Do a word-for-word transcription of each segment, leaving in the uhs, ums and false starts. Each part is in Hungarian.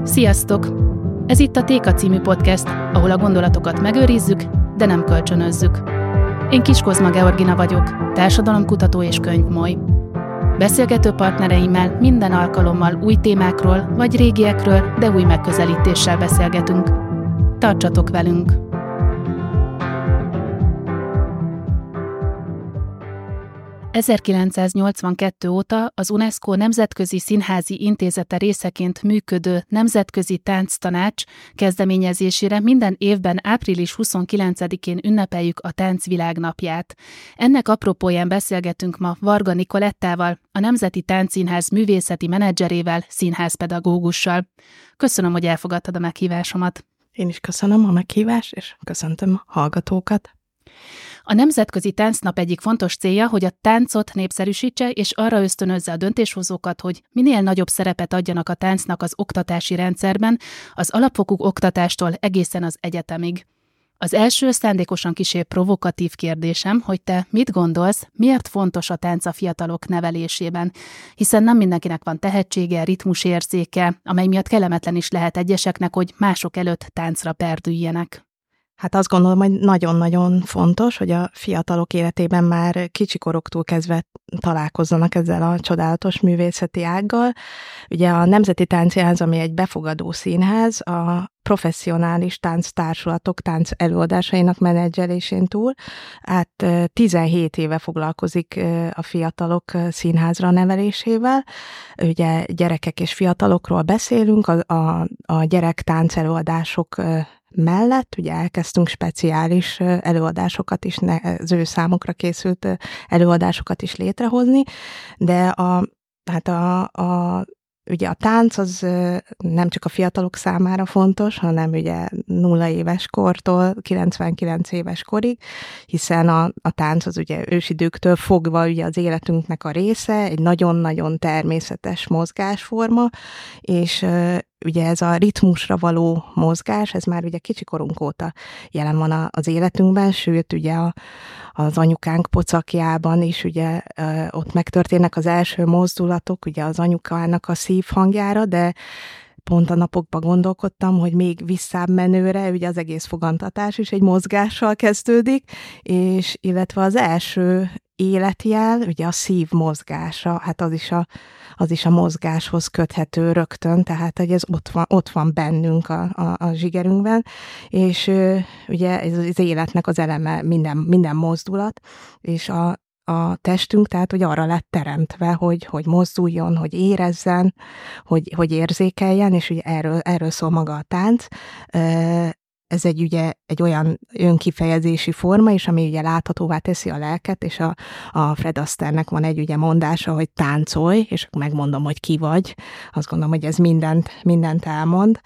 Sziasztok! Ez itt a Téka című podcast, ahol a gondolatokat megőrizzük, de nem kölcsönözzük. Én Kis Kozma Georgina vagyok, társadalomkutató és könyvmoly. Beszélgető partnereimmel minden alkalommal új témákról vagy régiekről, de új megközelítéssel beszélgetünk. Tartsatok velünk! ezerkilencszáznyolcvankettő óta az UNESCO Nemzetközi Színházi Intézete részeként működő Nemzetközi Tánctanács kezdeményezésére minden évben április huszonkilencedikén ünnepeljük a Tánc Világnapját. Ennek apropóján beszélgetünk ma Varga Nicolettával, a Nemzeti Táncszínház művészeti menedzserével, színházpedagógussal. Köszönöm, hogy elfogadtad a meghívásomat. Én is köszönöm a meghívást, és köszöntöm a hallgatókat. A Nemzetközi Táncnap egyik fontos célja, hogy a táncot népszerűsítse, és arra ösztönözze a döntéshozókat, hogy minél nagyobb szerepet adjanak a táncnak az oktatási rendszerben, az alapfokú oktatástól egészen az egyetemig. Az első szándékosan kissé provokatív kérdésem, hogy te mit gondolsz, miért fontos a tánc a fiatalok nevelésében, hiszen nem mindenkinek van tehetsége, ritmusérzéke, amely miatt kellemetlen is lehet egyeseknek, hogy mások előtt táncra perdüljenek. Hát azt gondolom, hogy nagyon-nagyon fontos, hogy a fiatalok életében már kicsikoroktól kezdve találkozzanak ezzel a csodálatos művészeti ággal. Ugye a Nemzeti Táncszínház, ami egy befogadó színház, a professzionális tánctársulatok tánc előadásainak menedzselésén túl, hát tizenhét éve foglalkozik a fiatalok színházra nevelésével. Ugye gyerekek és fiatalokról beszélünk, a, a, a gyerek tánc előadások mellett ugye elkezdtünk speciális előadásokat is, az ő számukra készült előadásokat is létrehozni, de a, hát a, a ugye a tánc az nem csak a fiatalok számára fontos, hanem ugye nulla éves kortól kilencvenkilenc éves korig, hiszen a, a tánc az ugye ősidőktől fogva ugye az életünknek a része, egy nagyon-nagyon természetes mozgásforma, és ugye ez a ritmusra való mozgás, ez már ugye kicsikorunk óta jelen van az életünkben, sőt ugye a, az anyukánk pocakjában is ugye ott megtörténnek az első mozdulatok, ugye az anyukának a szívhangjára, de pont a napokban gondolkodtam, hogy még visszább menőre, ugye az egész fogantatás is egy mozgással kezdődik, és illetve az első életjel, ugye a szív mozgása, hát az is a, az is a mozgáshoz köthető rögtön, tehát hogy ez ott van, ott van bennünk a, a, a zsigerünkben, és ugye ez az életnek az eleme minden, minden mozdulat, és a, a testünk, tehát hogy arra lett teremtve, hogy, hogy mozduljon, hogy érezzen, hogy, hogy érzékeljen, és ugye erről, erről szól maga a tánc. Ez egy ugye egy olyan önkifejezési forma is, ami ugye láthatóvá teszi a lelket, és a, a Fred Astairenek van egy ugye mondása, hogy táncolj, és megmondom, hogy ki vagy. Azt gondolom, hogy ez mindent, mindent elmond.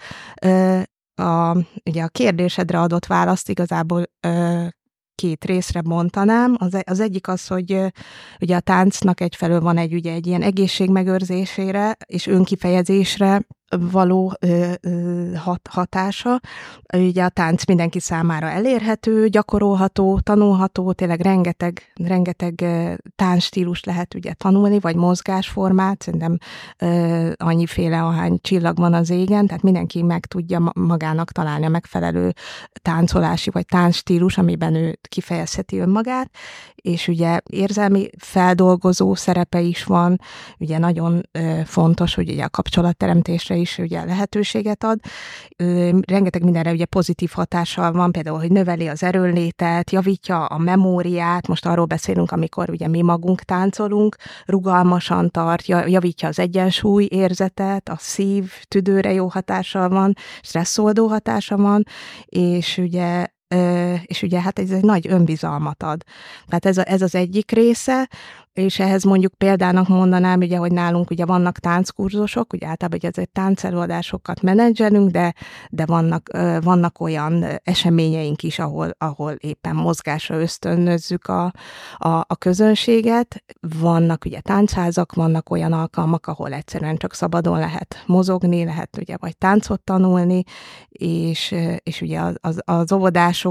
A, ugye a kérdésedre adott választ igazából két részre bontanám. Az, az egyik az, hogy ugye a táncnak egyfelől van egy, ugye, egy ilyen egészségmegőrzésére és önkifejezésre való ö, ö, hat, hatása. Ugye a tánc mindenki számára elérhető, gyakorolható, tanulható, tényleg rengeteg, rengeteg táncstílus lehet ugye tanulni, vagy mozgásformát, szerintem ö, annyiféle, ahány csillag van az égen, tehát mindenki meg tudja magának találni a megfelelő táncolási vagy táncstílus, amiben ő kifejezheti önmagát, és ugye érzelmi feldolgozó szerepe is van, ugye nagyon ö, fontos, hogy ugye a kapcsolatteremtésre is ugye lehetőséget ad. Ö, rengeteg mindenre ugye pozitív hatással van, például, hogy növeli az erőnlétet, javítja a memóriát, most arról beszélünk, amikor ugye mi magunk táncolunk, rugalmasan tart, javítja az egyensúly érzetet, a szív tüdőre jó hatással van, stresszoldó hatása van, és ugye és ugye hát ez egy nagy önbizalmat ad. Tehát ez, a, ez az egyik része, és ehhez mondjuk példának mondanám, ugye, hogy nálunk ugye vannak tánckurzusok, ugye általában ugye ezért táncelőadásokat menedzselünk, de, de vannak, vannak olyan eseményeink is, ahol, ahol éppen mozgásra ösztönözzük a, a, a közönséget. Vannak ugye táncházak, vannak olyan alkalmak, ahol egyszerűen csak szabadon lehet mozogni, lehet ugye vagy táncot tanulni, és, és ugye az, az, az óvodások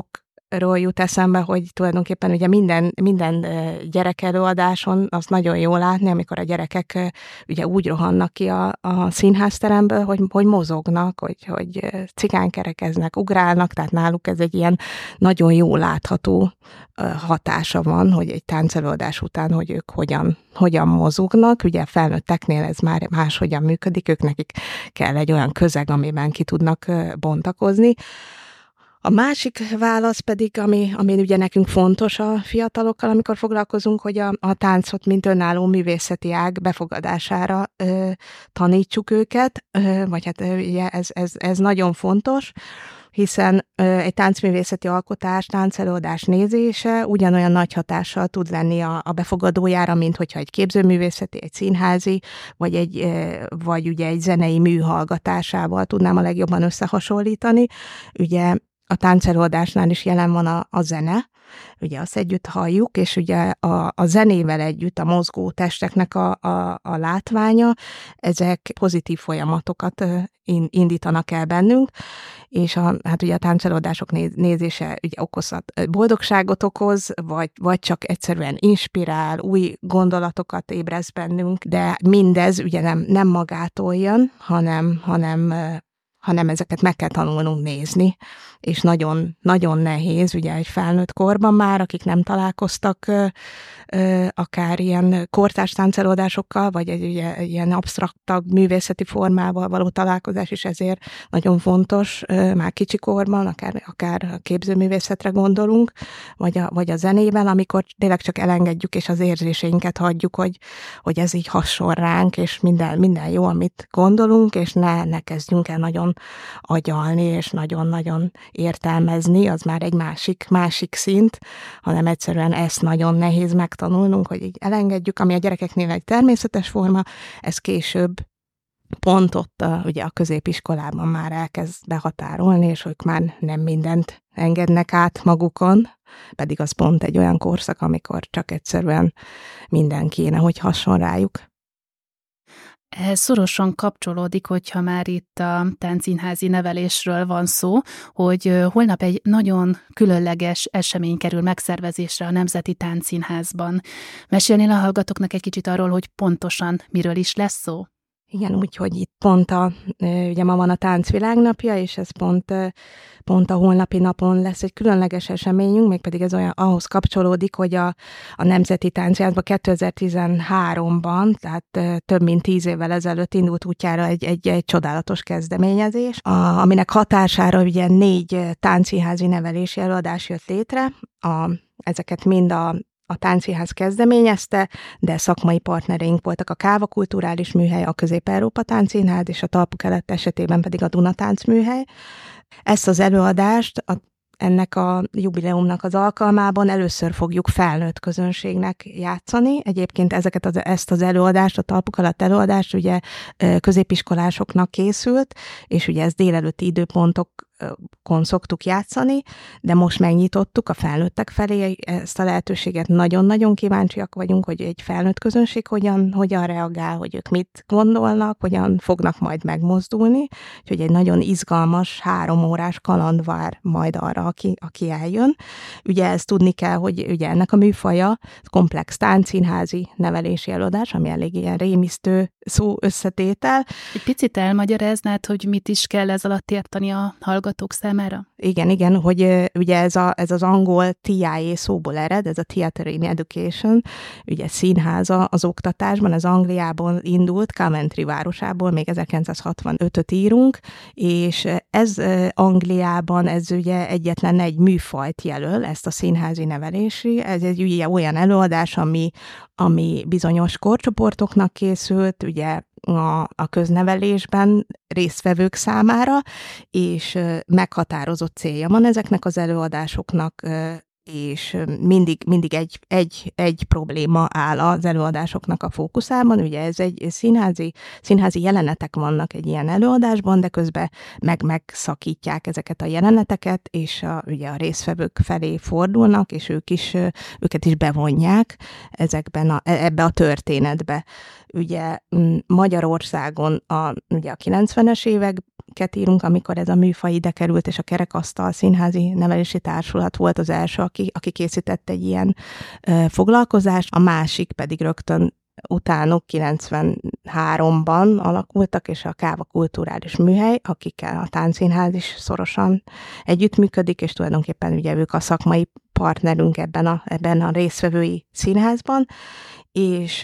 ról jut eszembe, hogy tulajdonképpen ugye minden, minden gyerekelőadáson azt nagyon jól látni, amikor a gyerekek ugye úgy rohannak ki a, a színházteremből, hogy, hogy mozognak, hogy, hogy cigánykerekeznek, ugrálnak, tehát náluk ez egy ilyen nagyon jól látható hatása van, hogy egy táncelőadás után, hogy ők hogyan, hogyan mozognak. Ugye felnőtteknél ez már máshogyan működik, ők nekik kell egy olyan közeg, amiben ki tudnak bontakozni. A másik válasz pedig, ami, ami ugye nekünk fontos a fiatalokkal, amikor foglalkozunk, hogy a, a táncot, mint önálló művészeti ág befogadására ö, tanítsuk őket, ö, vagy hát ö, ugye ez, ez, ez nagyon fontos, hiszen ö, egy táncművészeti alkotás, táncelőadás nézése ugyanolyan nagy hatással tud lenni a, a befogadójára, mint hogyha egy képzőművészeti, egy színházi, vagy, egy, ö, vagy ugye egy zenei mű hallgatásával tudnám a legjobban összehasonlítani. Ugye a táncelőadásnál is jelen van a, a zene, ugye azt együtt halljuk, és ugye a, a zenével együtt a mozgó testeknek a, a, a látványa, ezek pozitív folyamatokat indítanak el bennünk, és a, hát ugye a táncelőadások néz, nézése ugye okozhat, boldogságot okoz, vagy, vagy csak egyszerűen inspirál, új gondolatokat ébreszt bennünk, de mindez ugye nem, nem magától jön, hanem, hanem hanem ezeket meg kell tanulnunk nézni, és nagyon, nagyon nehéz, ugye egy felnőtt korban már, akik nem találkoztak ö, ö, akár ilyen kortárs táncelőadásokkal, vagy egy ugye, ilyen absztraktabb művészeti formával való találkozás is ezért nagyon fontos, ö, már kicsikorban, akár, akár a képzőművészetre gondolunk, vagy a, vagy a zenében, amikor tényleg csak elengedjük, és az érzéseinket hagyjuk, hogy, hogy ez így hasonl ránk, és minden, minden jó, amit gondolunk, és ne, ne kezdjünk el nagyon agyalni, és nagyon-nagyon értelmezni, az már egy másik, másik szint, hanem egyszerűen ezt nagyon nehéz megtanulnunk, hogy így elengedjük, ami a gyerekeknél egy természetes forma, ez később pont ott a, ugye a középiskolában már elkezd behatárolni, és ők már nem mindent engednek át magukon, pedig az pont egy olyan korszak, amikor csak egyszerűen minden kéne, hogy hasson rájuk. Ehhez szorosan kapcsolódik, hogyha már itt a táncszínházi nevelésről van szó, hogy holnap egy nagyon különleges esemény kerül megszervezésre a Nemzeti Táncszínházban. Mesélnél a hallgatóknak egy kicsit arról, hogy pontosan miről is lesz szó? Igen, úgyhogy itt pont a, ugye ma van a táncvilágnapja, és ez pont, pont a holnapi napon lesz egy különleges eseményünk, mégpedig ez olyan, ahhoz kapcsolódik, hogy a, a Nemzeti Táncszínházban kétezer-tizenháromban, tehát több mint tíz évvel ezelőtt indult útjára egy, egy, egy csodálatos kezdeményezés, a, aminek hatására ugye négy táncszínházi nevelési előadás jött létre, a, ezeket mind a A Táncszínház kezdeményezte, de szakmai partnereink voltak a Káva Kulturális Műhely, a Közép-Európa Táncszínház, és a Talpuk-Kelet esetében pedig a Duna Táncműhely. Ezt az előadást a ennek a jubileumnak az alkalmában először fogjuk felnőtt közönségnek játszani. Egyébként ezeket az, ezt az előadást, a Talpuk alatt előadást ugye középiskolásoknak készült, és ugye ez délelőtti időpontokon szoktuk játszani, de most megnyitottuk a felnőttek felé ezt a lehetőséget. Nagyon-nagyon kíváncsiak vagyunk, hogy egy felnőtt közönség hogyan, hogyan reagál, hogy ők mit gondolnak, hogyan fognak majd megmozdulni. Úgyhogy egy nagyon izgalmas, három órás kaland vár majd arra, aki, aki eljön. Ugye ezt tudni kell, hogy ugye ennek a műfaja komplex táncszínházi nevelési előadás, ami elég ilyen rémisztő szó összetétel. Egy picit elmagyaráznád, hogy mit is kell ez alatt érteni a hallgatók számára? Igen, igen, hogy ugye ez, a, ez az angol té i á szóból ered, ez a Theatre in Education, ugye színháza az oktatásban, ez Angliából indult, Coventry városából, még ezerkilencszázhatvanötöt írunk, és ez Angliában, ez ugye egyetlen egy műfajt jelöl, ezt a színházi nevelési, ez egy ugye olyan előadás, ami, ami bizonyos korcsoportoknak készült, ugye a, a köznevelésben résztvevők számára, és meghatározott célja van ezeknek az előadásoknak, és mindig, mindig egy, egy, egy probléma áll az előadásoknak a fókuszában. Ugye ez egy színházi, színházi jelenetek vannak egy ilyen előadásban, de közben meg megszakítják ezeket a jeleneteket, és a, ugye a résztvevők felé fordulnak, és ők is, őket is bevonják ezekben a, ebbe a történetbe. Ugye Magyarországon a, ugye a kilencvenes évek könyveket írunk, amikor ez a műfaj ide került, és a Kerekasztal Színházi Nevelési Társulat volt az első, aki, aki készített egy ilyen ö, foglalkozást, a másik pedig rögtön utánuk kilencvenháromban alakultak, és a Káva Kulturális Műhely, akikkel a Táncszínház is szorosan együttműködik, és tulajdonképpen ugye ők a szakmai partnerünk ebben a, ebben a résztvevői színházban, és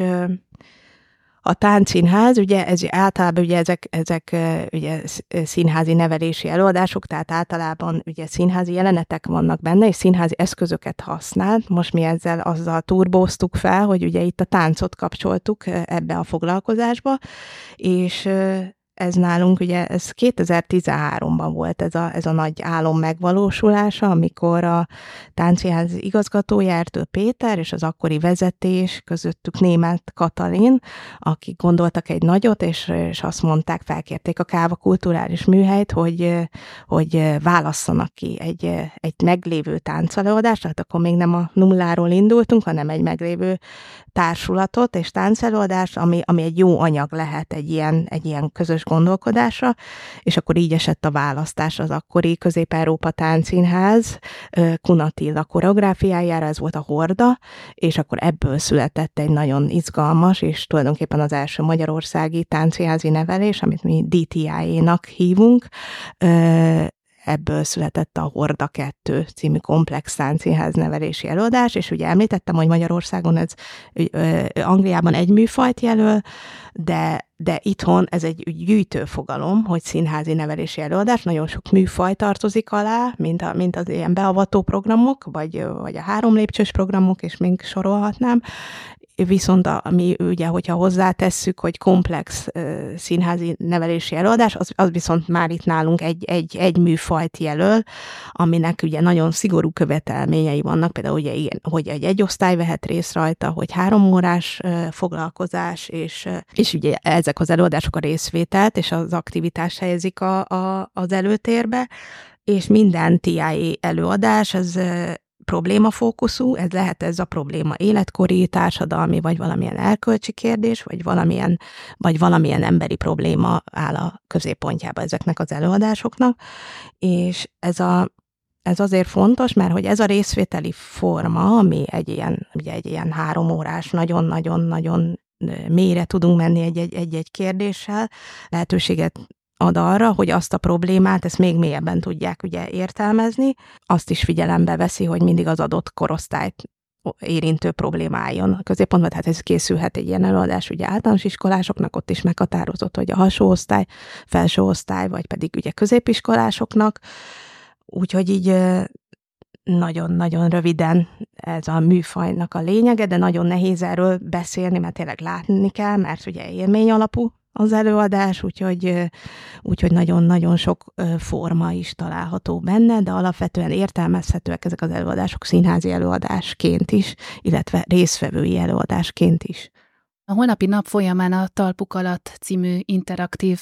a Táncszínház, ugye ez általában ugye ezek, ezek ugye színházi nevelési előadások, tehát általában ugye színházi jelenetek vannak benne, és színházi eszközöket használ. Most mi ezzel azzal turbóztuk fel, hogy ugye itt a táncot kapcsoltuk ebbe a foglalkozásba, és ez nálunk, ugye ez kétezer-tizenháromban volt ez a, ez a nagy álom megvalósulása, amikor a Táncszínház igazgatója Ertl Péter és az akkori vezetés, közöttük Németh Katalin, akik gondoltak egy nagyot, és, és azt mondták, felkérték a Káva Kulturális Műhelyt, hogy, hogy válasszanak ki egy, egy meglévő táncelőadást, tehát akkor még nem a nulláról indultunk, hanem egy meglévő társulatot és táncelőadást, ami, ami egy jó anyag lehet egy ilyen, egy ilyen közös gondolkodásra, és akkor így esett a választás az akkori Közép-Európa Táncszínház Kun Attila koreográfiájára, ez volt a Horda, és akkor ebből született egy nagyon izgalmas, és tulajdonképpen az első magyarországi táncszínházi nevelés, amit mi dé té i-énak hívunk, ebből született a Horda kettő című komplex táncszínház nevelési előadás, és ugye említettem, hogy Magyarországon ez Angliában egy műfajt jelöl, de, de itthon ez egy gyűjtő fogalom, hogy színházi nevelési előadás, nagyon sok műfaj tartozik alá, mint, a, mint az ilyen beavató programok, vagy, vagy a három lépcsős programok, és még sorolhatnám. Viszont ami ugye, hogyha hozzátesszük, hogy komplex uh, színházi nevelési előadás, az, az viszont már itt nálunk egy, egy, egy műfajt jelöl, aminek ugye nagyon szigorú követelményei vannak, például ugye ilyen, hogy egy, egy osztály vehet részt rajta, hogy három órás uh, foglalkozás, és, uh, és ugye ezek az előadások a részvételt és az aktivitást helyezik a, a, az előtérbe, és minden té i előadás, ez uh, problémafókuszú, ez lehet ez a probléma életkori, társadalmi, vagy valamilyen erkölcsi kérdés, vagy valamilyen, vagy valamilyen emberi probléma áll a középpontjába ezeknek az előadásoknak, és ez, a, ez azért fontos, mert hogy ez a részvételi forma, ami egy ilyen, ugye egy ilyen három órás, nagyon-nagyon-nagyon mélyre tudunk menni egy-egy kérdéssel, lehetőséget ad arra, hogy azt a problémát, ezt még mélyebben tudják ugye értelmezni, azt is figyelembe veszi, hogy mindig az adott korosztályt érintő probléma álljon a középpontban, tehát ez készülhet egy ilyen előadás ugye általános iskolásoknak, ott is meghatározott, hogy a alsó osztály, felső osztály, vagy pedig ugye középiskolásoknak, úgyhogy így nagyon-nagyon röviden ez a műfajnak a lényege, de nagyon nehéz erről beszélni, mert tényleg látni kell, mert ugye élmény alapú az előadás, úgyhogy, úgyhogy nagyon-nagyon sok forma is található benne, de alapvetően értelmezhetőek ezek az előadások színházi előadásként is, illetve résztvevői előadásként is. A holnapi nap folyamán a Talpuk alatt című interaktív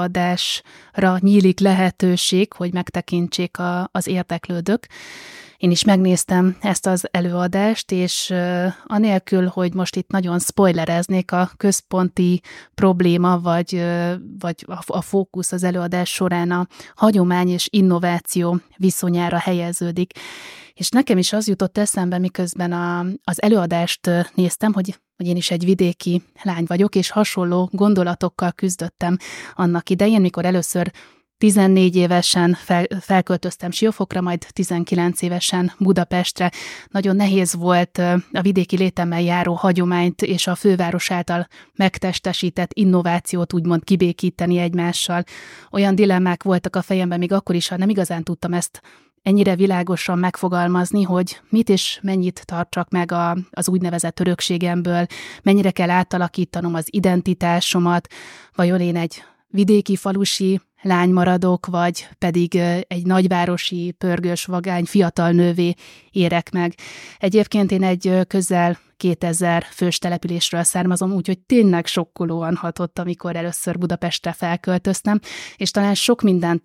előadásra nyílik lehetőség, hogy megtekintsék a, az érdeklődők. Én is megnéztem ezt az előadást, és uh, anélkül, hogy most itt nagyon spoilereznék, a központi probléma, vagy, uh, vagy a, a fókusz az előadás során a hagyomány és innováció viszonyára helyeződik. És nekem is az jutott eszembe, miközben a, az előadást néztem, hogy, hogy én is egy vidéki lány vagyok, és hasonló gondolatokkal küzdöttem annak idején, mikor először tizennégy évesen fel, felköltöztem Siófokra, majd tizenkilenc évesen Budapestre. Nagyon nehéz volt a vidéki létemmel járó hagyományt és a főváros által megtestesített innovációt úgymond kibékíteni egymással. Olyan dilemmák voltak a fejemben még akkor is, ha nem igazán tudtam ezt ennyire világosan megfogalmazni, hogy mit és mennyit tartsak meg a, az úgynevezett örökségemből, mennyire kell átalakítanom az identitásomat, vajon én egy vidéki falusi lány maradok, vagy pedig egy nagyvárosi, pörgős, vagány fiatal nővé érek meg. Egyébként én egy közel kétezer fős településről származom, úgyhogy tényleg sokkolóan hatott, amikor először Budapestre felköltöztem, és talán sok mindentől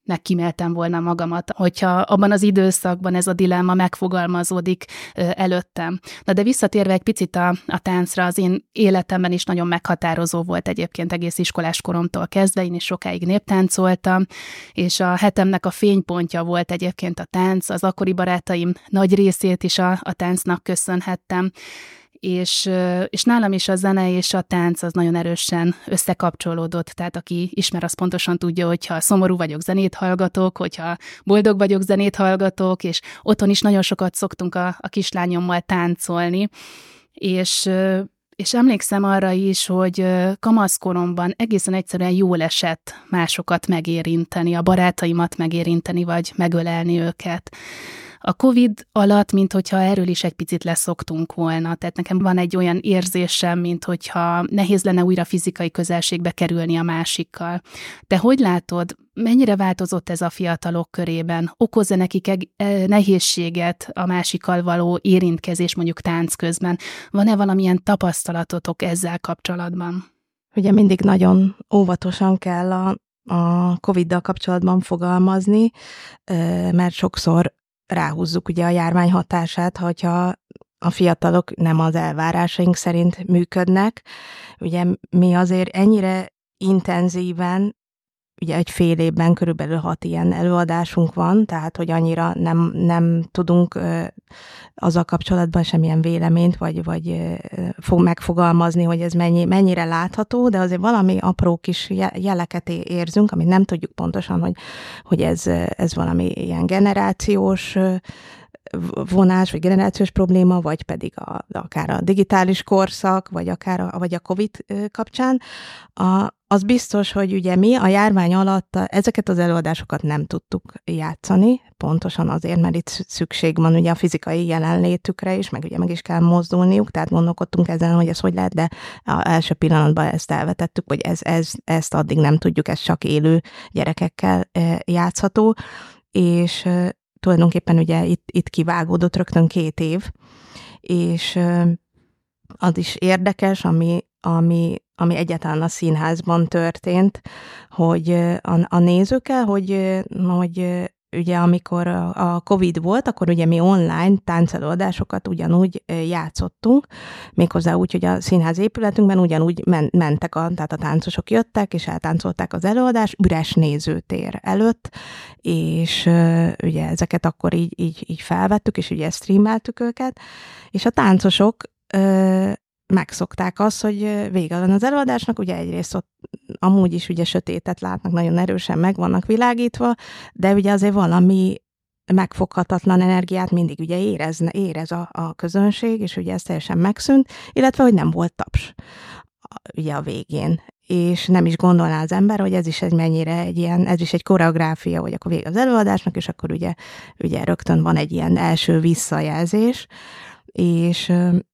nek kíméltem volna magamat, hogyha abban az időszakban ez a dilemma megfogalmazódik előttem. Na de visszatérve egy picit a, a táncra, az én életemben is nagyon meghatározó volt egyébként egész iskolás koromtól kezdve, én is sokáig néptáncoltam, és a hetemnek a fénypontja volt egyébként a tánc, az akkori barátaim nagy részét is a, a táncnak köszönhettem, És, és nálam is a zene és a tánc az nagyon erősen összekapcsolódott, tehát aki ismer, az pontosan tudja, hogyha szomorú vagyok, zenét hallgatok, hogyha boldog vagyok, zenét hallgatok, és otthon is nagyon sokat szoktunk a, a kislányommal táncolni, és, és emlékszem arra is, hogy kamaszkoromban egészen egyszerűen jól esett másokat megérinteni, a barátaimat megérinteni, vagy megölelni őket. A Covid alatt, minthogyha erről is egy picit leszoktunk volna, tehát nekem van egy olyan érzésem, minthogyha nehéz lenne újra fizikai közelségbe kerülni a másikkal. Te hogy látod, mennyire változott ez a fiatalok körében? Okoz-e nekik nehézséget a másikkal való érintkezés mondjuk tánc közben? Van-e valamilyen tapasztalatotok ezzel kapcsolatban? Ugye mindig nagyon óvatosan kell a, a Coviddal kapcsolatban fogalmazni, mert sokszor ráhúzzuk ugye a járvány hatását, hogyha a fiatalok nem az elvárásaink szerint működnek. Ugye mi azért ennyire intenzíven, ugye egy fél évben körülbelül hat ilyen előadásunk van, tehát hogy annyira nem, nem tudunk azzal kapcsolatban semmilyen véleményt, vagy, vagy fog megfogalmazni, hogy ez mennyi, mennyire látható, de azért valami apró kis jeleket érzünk, amit nem tudjuk pontosan, hogy, hogy ez, ez valami ilyen generációs vonás, vagy generációs probléma, vagy pedig a, akár a digitális korszak, vagy akár a, vagy a Covid kapcsán. A, az biztos, hogy ugye mi a járvány alatt ezeket az előadásokat nem tudtuk játszani, pontosan azért, mert itt szükség van ugye a fizikai jelenlétükre is, meg ugye meg is kell mozdulniuk, tehát gondolkodtunk ezen, hogy ez hogy lehet, de az első pillanatban ezt elvetettük, hogy ez, ez, ezt addig nem tudjuk, ez csak élő gyerekekkel játszható, és tulajdonképpen ugye itt, itt kivágódott rögtön két év, és az is érdekes, ami, ami, ami egyáltalán a színházban történt, hogy a, a nézőkkel, hogy, hogy ugye amikor a Covid volt, akkor ugye mi online táncelőadásokat ugyanúgy játszottunk, méghozzá úgy, hogy a színház épületünkben ugyanúgy men- mentek, a, tehát a táncosok jöttek, és eltáncolták az előadást üres nézőtér előtt, és ugye ezeket akkor így, így, így felvettük, és ugye streameltük őket, és a táncosok megszokták azt, hogy vége van az előadásnak, ugye egyrészt ott amúgy is ugye sötétet látnak, nagyon erősen meg vannak világítva, de ugye azért valami megfoghatatlan energiát mindig ugye érezne, érez a, a közönség, és ugye ez teljesen megszűnt, illetve, hogy nem volt taps ugye a végén. És nem is gondolná az ember, hogy ez is egy mennyire egy ilyen, ez is egy koreográfia, hogy akkor vége az előadásnak, és akkor ugye, ugye rögtön van egy ilyen első visszajelzés, és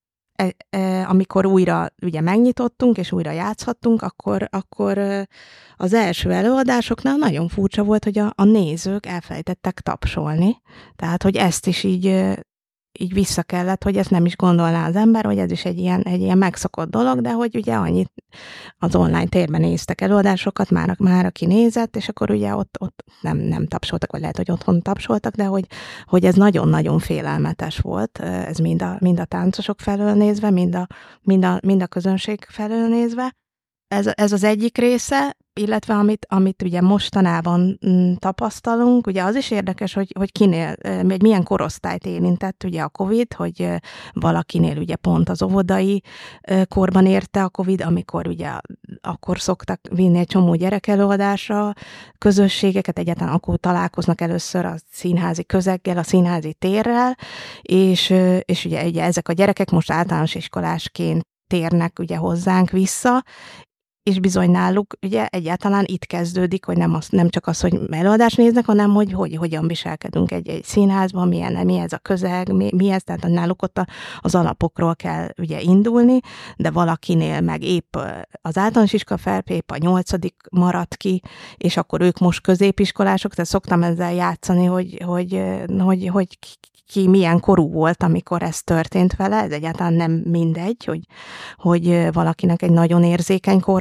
amikor újra ugye megnyitottunk, és újra játszhattunk, akkor, akkor az első előadásoknál nagyon furcsa volt, hogy a, a nézők elfelejtettek tapsolni. Tehát, hogy ezt is így, így vissza kellett, hogy ezt nem is gondolná az ember, hogy ez is egy ilyen, egy ilyen megszokott dolog, de hogy ugye annyit az online térben néztek előadásokat, már, már aki nézett, és akkor ugye ott, ott nem, nem tapsoltak, vagy lehet, hogy otthon tapsoltak, de hogy, hogy ez nagyon-nagyon félelmetes volt, ez mind a, mind a táncosok felől nézve, mind a, mind a, mind a közönség felől nézve. Ez, ez az egyik része, illetve amit, amit ugye mostanában m, tapasztalunk, ugye az is érdekes, hogy, hogy kinél, hogy milyen korosztályt érintett ugye a Covid, hogy valakinél ugye pont az óvodai korban érte a Covid, amikor ugye akkor szoktak vinni egy csomó gyerekelőadásra, közösségeket, egyáltalán akkor találkoznak először a színházi közeggel, a színházi térrel, és, és ugye, ugye ezek a gyerekek most általános iskolásként térnek ugye hozzánk vissza, és bizony náluk ugye egyáltalán itt kezdődik, hogy nem, az, nem csak az, hogy előadást néznek, hanem hogy, hogy hogyan viselkedünk egy, egy színházban, milyen, mi ez a közeg, mi, mi ez, tehát náluk ott a, az alapokról kell ugye indulni, de valakinél meg épp az általános iskola felpé, épp a nyolcadik maradt ki, és akkor ők most középiskolások, tehát szoktam ezzel játszani, hogy, hogy, hogy, hogy ki milyen korú volt, amikor ez történt vele, ez egyáltalán nem mindegy, hogy, hogy valakinek egy nagyon érzékeny korszak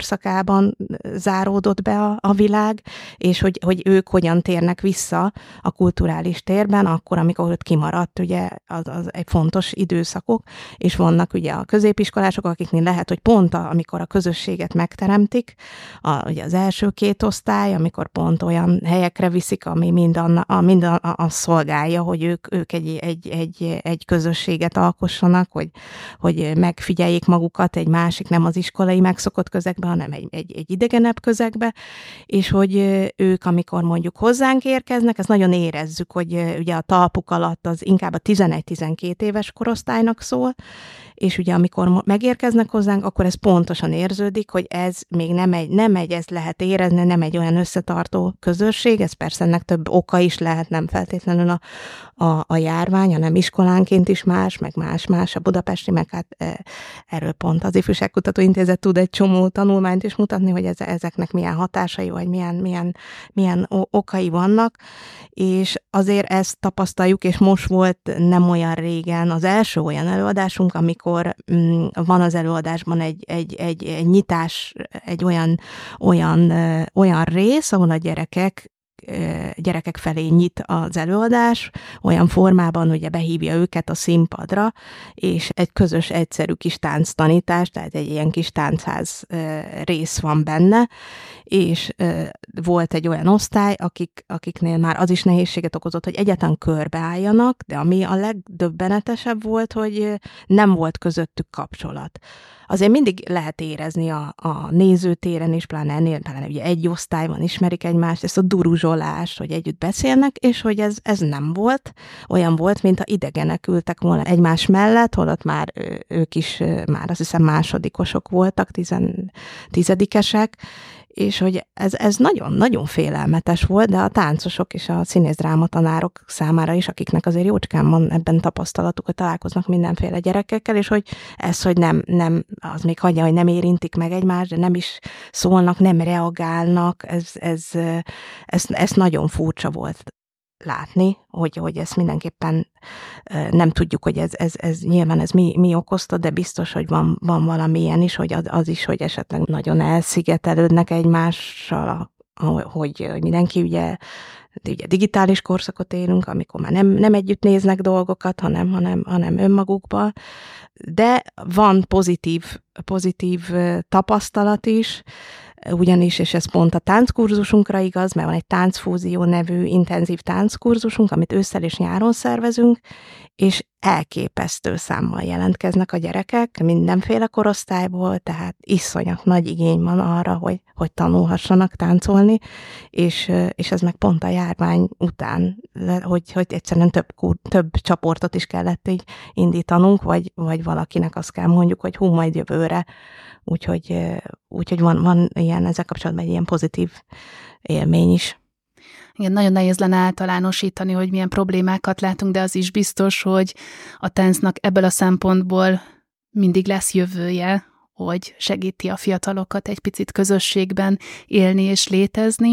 időszakában záródott be a, a világ, és hogy, hogy ők hogyan térnek vissza a kulturális térben, akkor, amikor ott kimaradt, ugye az, az egy fontos időszakok, és vannak ugye a középiskolások, akiknél lehet, hogy pont a, amikor a közösséget megteremtik, a, ugye az első két osztály, amikor pont olyan helyekre viszik, ami mind, a, a, mind a, a, a szolgálja, hogy ők, ők egy, egy, egy, egy közösséget alkossanak, hogy, hogy megfigyeljék magukat egy másik, nem az iskolai megszokott közegbe, hanem egy, egy, egy idegenebb közegbe, és hogy ők, amikor mondjuk hozzánk érkeznek, ezt nagyon érezzük, hogy ugye a talpuk alatt az inkább a tizenegy-tizenkét éves korosztálynak szól, és ugye amikor megérkeznek hozzánk, akkor ez pontosan érződik, hogy ez még nem egy, nem egy, ezt lehet érezni, nem egy olyan összetartó közösség, ez persze ennek több oka is lehet, nem feltétlenül a, a, a járvány, hanem iskolánként is más, meg más-más a budapesti, meg hát e, erről pont az Ifjúságkutató Intézet tud egy csomó tanulmányt is mutatni, hogy ez, ezeknek milyen hatásai, vagy milyen, milyen, milyen okai vannak, és azért ezt tapasztaljuk, és most volt nem olyan régen az első olyan előadásunk, amikor mm, van az előadásban egy, egy, egy, egy nyitás, egy olyan, olyan, ö, olyan rész, ahol a gyerekek gyerekek felé nyit az előadás, olyan formában, hogy behívja őket a színpadra, és egy közös, egyszerű kis tánctanítás, tehát egy ilyen kis táncház rész van benne, és volt egy olyan osztály, akik, akiknél már az is nehézséget okozott, hogy egyáltalán körbeálljanak, de ami a legdöbbenetesebb volt, hogy nem volt közöttük kapcsolat. Azért mindig lehet érezni a, a nézőtéren is, pláne ennél, pláne ugye egy osztályban ismerik egymást, ezt a duruzsolást, hogy együtt beszélnek, és hogy ez, ez nem volt. Olyan volt, mint ha idegenek ültek volna egymás mellett, holott már ők is már azt hiszem másodikosok voltak, tizen, tizedikesek, és hogy ez, ez nagyon-nagyon félelmetes volt, de a táncosok és a színész-dráma tanárok számára is, akiknek azért jócskán van ebben tapasztalatuk, hogy találkoznak mindenféle gyerekekkel, és hogy ez, hogy nem, nem az még hagyja, hogy nem érintik meg egymást, de nem is szólnak, nem reagálnak, ez, ez, ez, ez nagyon furcsa volt látni, hogy, hogy ezt mindenképpen nem tudjuk, hogy ez, ez, ez nyilván ez mi, mi okozta, de biztos, hogy van, van valami ilyen is, hogy az, az is, hogy esetleg nagyon elszigetelődnek egymással, hogy, hogy mindenki ugye, ugye digitális korszakot élünk, amikor már nem, nem együtt néznek dolgokat, hanem, hanem, hanem önmagukba, de van pozitív, pozitív tapasztalat is, ugyanis, és ez pont a tánckurzusunkra igaz, mert van egy táncfúzió nevű intenzív tánckurzusunk, amit ősszel és nyáron szervezünk, és elképesztő számmal jelentkeznek a gyerekek, mindenféle korosztályból, tehát iszonyat nagy igény van arra, hogy, hogy tanulhassanak táncolni, és, és ez meg pont a járvány után, hogy, hogy egyszerűen több, több csoportot is kellett így indítanunk, vagy, vagy valakinek azt kell mondjuk, hogy hú, majd jövőre. Úgyhogy, úgyhogy van, van ilyen, ezzel kapcsolatban egy ilyen pozitív élmény is. Igen, nagyon nehéz lenne általánosítani, hogy milyen problémákat látunk, de az is biztos, hogy a táncnak ebből a szempontból mindig lesz jövője, hogy segíti a fiatalokat egy picit közösségben élni és létezni.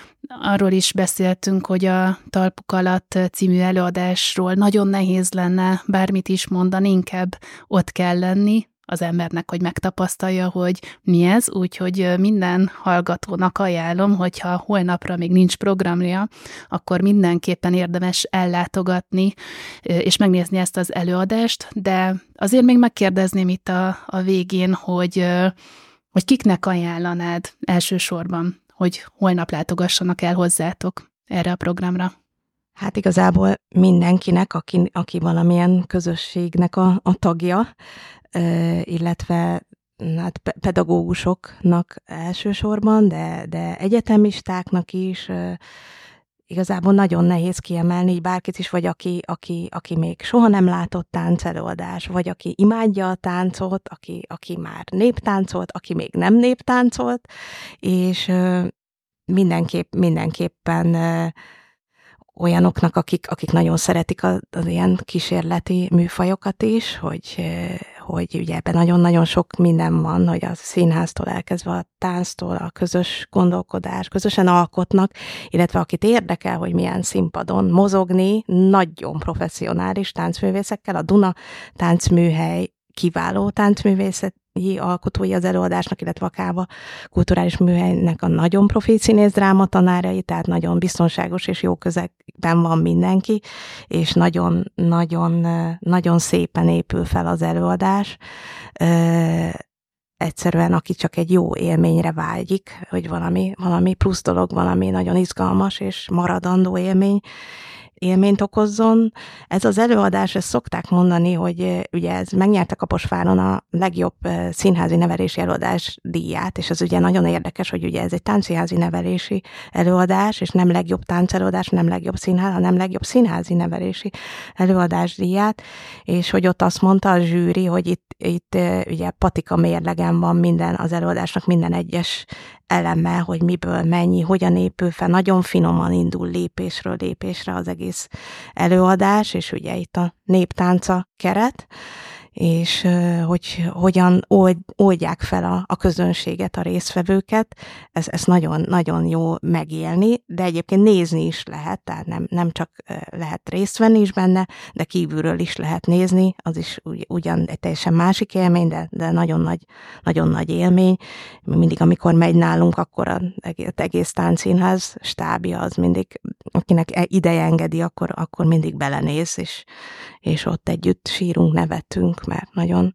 Arról is beszéltünk, hogy a Talpuk alatt című előadásról nagyon nehéz lenne bármit is mondani, inkább ott kell lenni az embernek, hogy megtapasztalja, hogy mi ez, úgyhogy minden hallgatónak ajánlom, hogyha holnapra még nincs programja, akkor mindenképpen érdemes ellátogatni, és megnézni ezt az előadást, de azért még megkérdezném itt a, a végén, hogy, hogy kiknek ajánlanád elsősorban, hogy holnap látogassanak el hozzátok erre a programra? Hát igazából mindenkinek, aki, aki valamilyen közösségnek a, a tagja, illetve hát pedagógusoknak elsősorban, de, de egyetemistáknak is igazából nagyon nehéz kiemelni, így bárkit is, vagy aki, aki, aki még soha nem látott táncelőadás, vagy aki imádja a táncot, aki, aki már néptáncolt, aki még nem néptáncolt, és mindenképp, mindenképpen olyanoknak, akik, akik nagyon szeretik az, az ilyen kísérleti műfajokat is, hogy, hogy ugye ebben nagyon-nagyon sok minden van, hogy a színháztól elkezdve a tánctól, a közös gondolkodás, közösen alkotnak, illetve akit érdekel, hogy milyen színpadon mozogni, nagyon professzionális táncművészekkel, a Duna táncműhely kiváló táncművészet alkotói az előadásnak, illetve a Káva Kulturális Műhelynek a nagyon profi színész dráma tanárai, tehát nagyon biztonságos és jó közegben van mindenki, és nagyon, nagyon, nagyon szépen épül fel az előadás. Egyszerűen, aki csak egy jó élményre vágyik, hogy valami, valami plusz dolog, valami nagyon izgalmas és maradandó élmény, élményt okozzon. Ez az előadás, ezt szokták mondani, hogy ugye ez megnyerte Kaposváron a legjobb színházi nevelési előadás díját, és ez ugye nagyon érdekes, hogy ugye ez egy táncszínházi nevelési előadás, és nem legjobb táncelőadás, nem legjobb színház, hanem legjobb színházi nevelési előadás díját, és hogy ott azt mondta a zsűri, hogy itt, itt ugye patika mérlegen van minden az előadásnak, minden egyes eleme, hogy miből mennyi, hogyan épül fel, nagyon finoman indul lépésről lépésre az egész előadás, és ugye itt a néptánca keret, és hogy hogyan old, oldják fel a, a közönséget, a résztvevőket, ez, ez nagyon, nagyon jó megélni, de egyébként nézni is lehet, tehát nem, nem csak lehet részt venni is benne, de kívülről is lehet nézni, az is ugy, ugyan egy teljesen másik élmény, de, de nagyon, nagy, nagyon nagy élmény. Mindig, amikor megy nálunk, akkor az egész táncszínház stábja az mindig, akinek ideje engedi, akkor, akkor mindig belenéz, és, és ott együtt sírunk, nevetünk, mert nagyon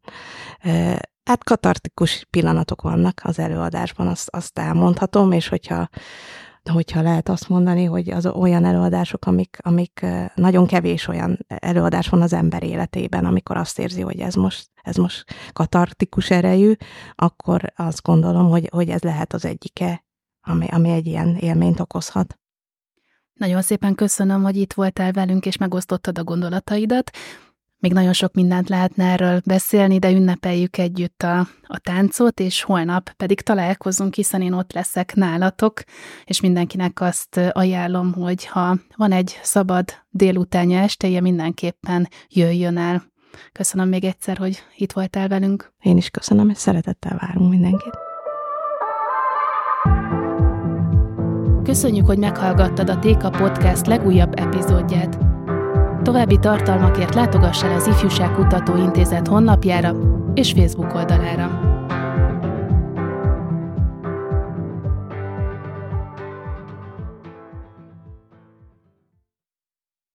hát katartikus pillanatok vannak az előadásban, azt, azt elmondhatom, és hogyha, hogyha lehet azt mondani, hogy az olyan előadások, amik, amik nagyon kevés olyan előadás van az ember életében, amikor azt érzi, hogy ez most, ez most katartikus erejű, akkor azt gondolom, hogy, hogy ez lehet az egyike, ami, ami egy ilyen élményt okozhat. Nagyon szépen köszönöm, hogy itt voltál velünk, és megosztottad a gondolataidat. Még nagyon sok mindent lehetne erről beszélni, de ünnepeljük együtt a, a táncot, és holnap pedig találkozunk, hiszen én ott leszek nálatok, és mindenkinek azt ajánlom, hogy ha van egy szabad délutánja esteje, mindenképpen jöjjön el. Köszönöm még egyszer, hogy itt voltál velünk. Én is köszönöm, és szeretettel várunk mindenkit. Köszönjük, hogy meghallgattad a Téka Podcast legújabb epizódját. További tartalmakért látogass el az Ifjúságkutató Intézet honlapjára és Facebook oldalára.